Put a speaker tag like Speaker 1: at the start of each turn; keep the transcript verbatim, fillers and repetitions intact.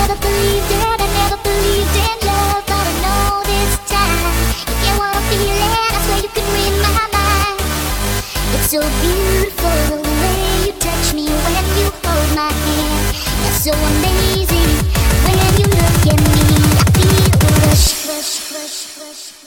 Speaker 1: never believed it, I never believed in love, but I know this time you get what I'm feeling. I swear you can read my mind. It's so beautiful the way you touch me when you hold my hand. It's so amazing when you look at me. I feel the rush, rush, rush, rush.